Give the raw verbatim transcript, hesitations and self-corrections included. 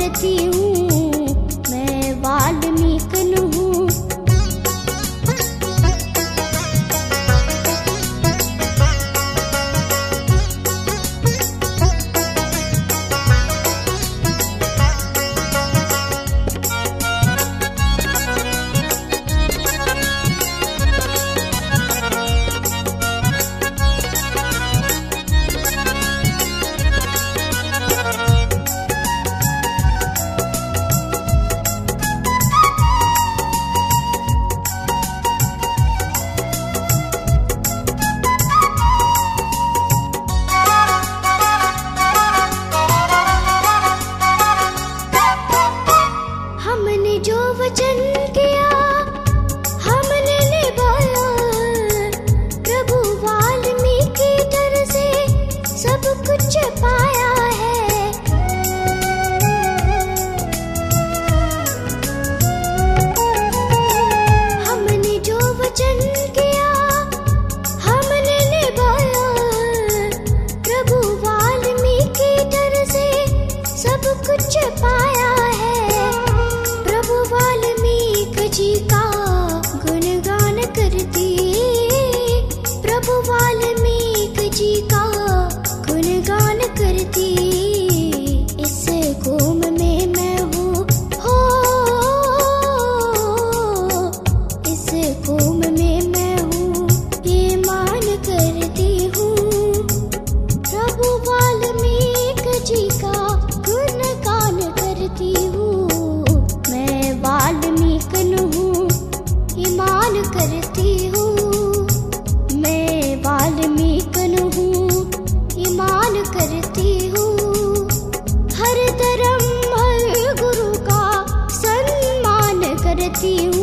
करती हूँ, मैं वाल्मीकि हूँ। हमने जो वचन किया हमने निभाया, प्रभु वाल्मीकि डर से सब कुछ पाया है। हमने जो वचन किया हमने निभाया, प्रभु वाल्मीकि डर से सब कुछ पाया है। प्रभु वाल्मीकि जी का गुणगान करती, प्रभु वाल्मीकि जी का गुणगान करती। इस कौम में मैं हूँ हो, इस कौम में मैं हूँ, ये मान करती हूँ। प्रभु वाल्मीकि जी का गुणगान करती हूँ, मैं वाल्मीकि हूँ, ईमान करती हूँ। मैं वाल्मीकि हूँ, ईमान करती हूँ। हर धर्म हर गुरु का सम्मान करती हूँ।